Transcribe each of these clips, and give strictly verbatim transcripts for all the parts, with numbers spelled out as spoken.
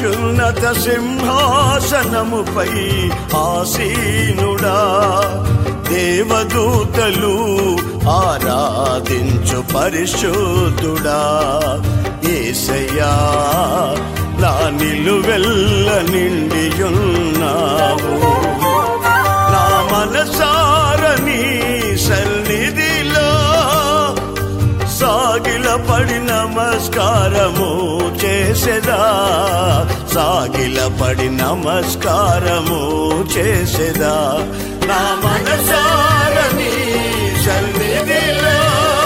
అత్యున్నత సింహాసనముపై ఆసీనుడా, దేవదూతలు ఆరాధించు పరిశుద్ధుడా. యేసయ్యా నా నిలువెల్ల నిండియున్నావు, నా మనసారని సన్నిధిలో సాగిలపడి నమస్కారము చేసెదా, సాగిలపడి నమస్కారము చేసెదా. నా మనసారని సన్నిధిలో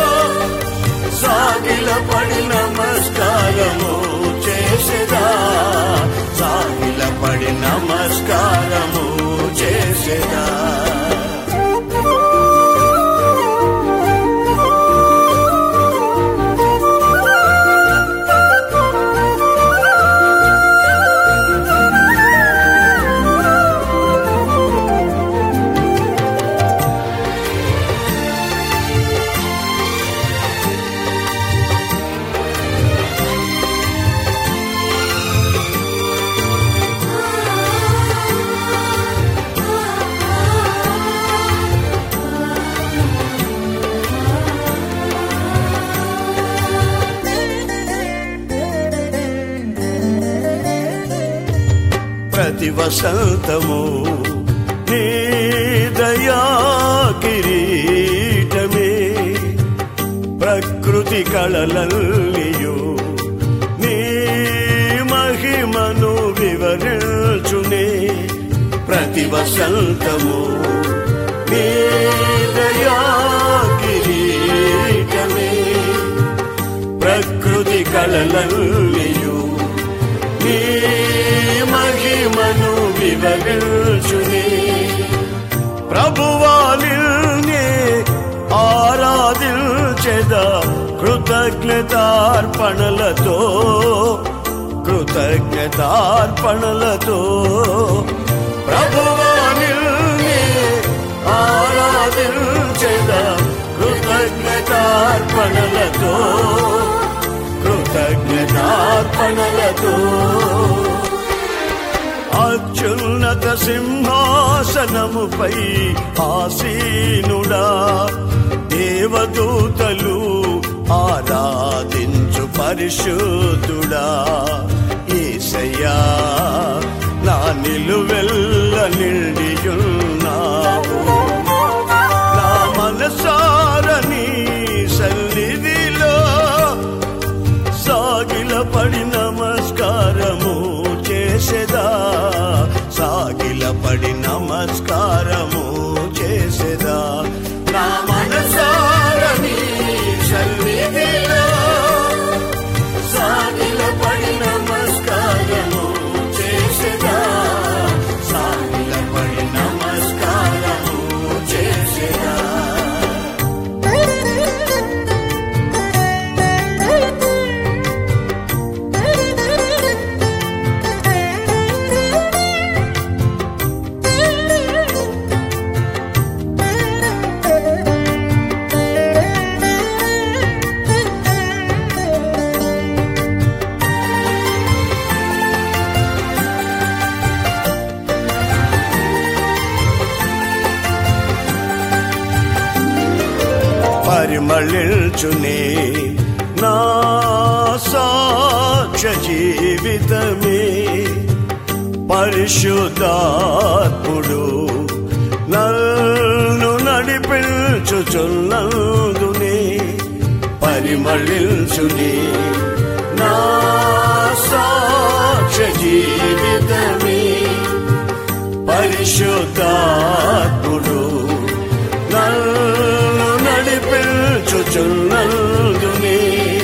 సాగిలపడి నమస్కారము చేసెదా, సాగిలపడి నమస్కారము చేసెదా. ప్రతి వసంతము నీ దయా కిరీటమే, ప్రకృతి కళలల్లియు నీ మహిమను వివరించునే. ప్రతి వసంతము నీ దయా కిరీటమే, ప్రకృతి కళలల్లియు నీ మహిమను వివరించునే. ప్రభువా నిన్నే ఆరాధించెదా కృతజ్ఞతార్పణలతో, కృతజ్ఞతార్పణలతో. ప్రభువా నిన్నే ఆరాధించెదా కృతజ్ఞతార్పణలతో, కృతజ్ఞతార్పణలతో. అత్యున్నత సింహాసనముపై ఆసీనుడా, దేవదూతలు ఆరాధించు పరిశుద్ధుడా. యేసయ్యా నా నిలువెల్ల నిండియున్నావు, నా మనసారని సన్నిధిలో సాగిలపడి నమస్కారము చేసెదా, సాగిలపడి నమస్కారము చేసెదా. నా మనసారని సన్నిధిలో సాగిలపడి నమస్కారము చేసెదా, సాగిలపడి నమస్కారము చేసెదా. పరిమళించునే నా సాక్ష్య జీవితమే, పరిశుద్ధాత్ముడు నన్ను నడిపించుచున్నందునే. పరిమళించునే నా సాక్ష్య జీవితమే, పరిశుద్ధాత్ముడు నన్ను నడిపించుచున్నందునే.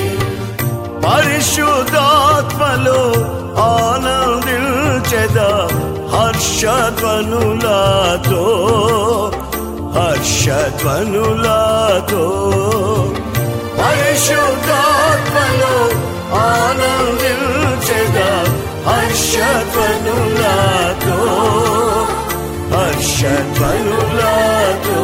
పరిశుద్ధాత్మలో ఆనందించెదా హర్షధ్వనులతో, హర్షధ్వనులతో. పరిశుద్ధాత్మలో ఆనందించెదా హర్షధ్వనులతో, హర్షధ్వనులతో.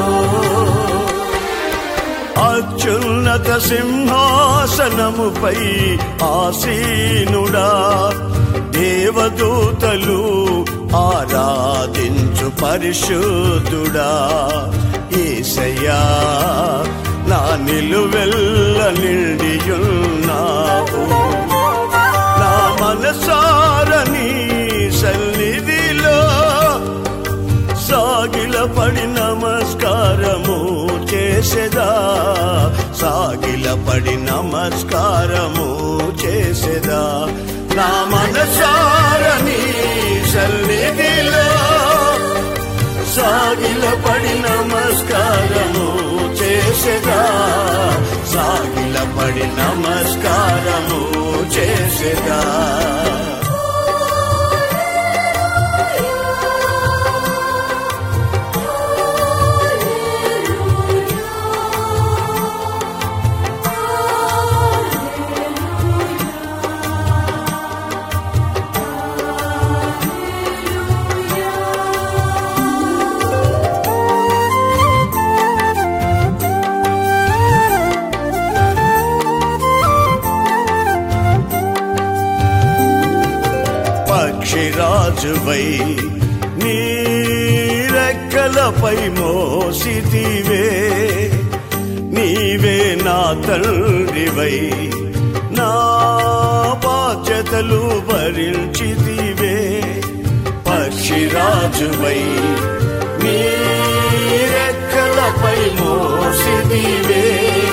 అత్యున్నత సింహాసనముపై ఆసీనుడా, దేవ దేవదూతలు ఆరాధించు పరిశుద్ధుడా యేసయ్యా, నా నిలువెల్ల నిండియున్నావు. నా మనసారని సన్నిధిలో సాగిలపడి నమస్కారము చేసెదా, సాగిలపడి నమస్కారము చేసెదా. నా మనసారని సన్నిధిలో సాగిలపడి నమస్కారము చేసెదా, సాగిలపడి నమస్కారము చేసెదా. పక్షిరాజువై నీ రెక్కలపై మోసితివే, నీవే నా తండ్రివై నా బాధ్యతలు భరించితివే. పక్షిరాజువై నీ రెక్కలపై మోసితివే,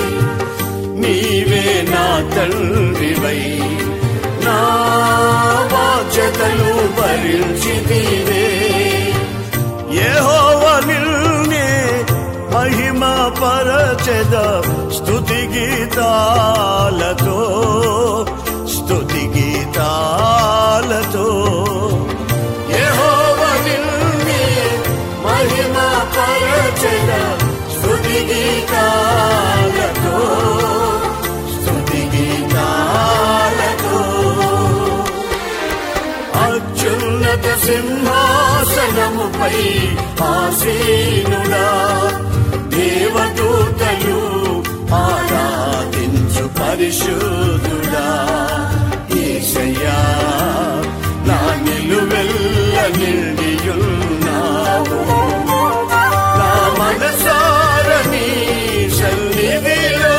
నీవే నా తండ్రివై నా బాధ్యతలు భరించితివే. యెహోవా నిన్నే మహిమ పరచెద స్తుతి గీతాలతో, స్తుతి గీతాలతో. యెహోవా నిన్నే మహిమ పరచెద స్తుతి గీతాలతో, స్తుతి గీతాలతో. అత్యున్నత సింహాసనముపై ఆసీనుడా, దేవదూతలు ఆరాధించు పరిశుద్ధుడా యేసయ్యా, నా నిలువెల్ల నిండియున్నావు. నా మనసారని సన్నిధిలో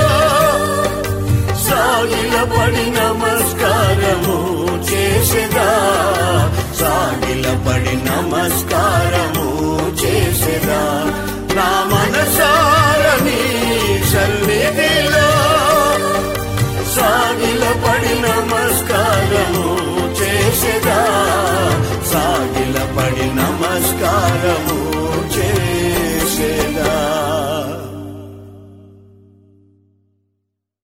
సాగిలపడి నమస్కారము చేసెదా, సాగిలపడి నమస్కారము చేసెదా. నా మనసారని సన్నిధిలో సాగిలపడి నమస్కారము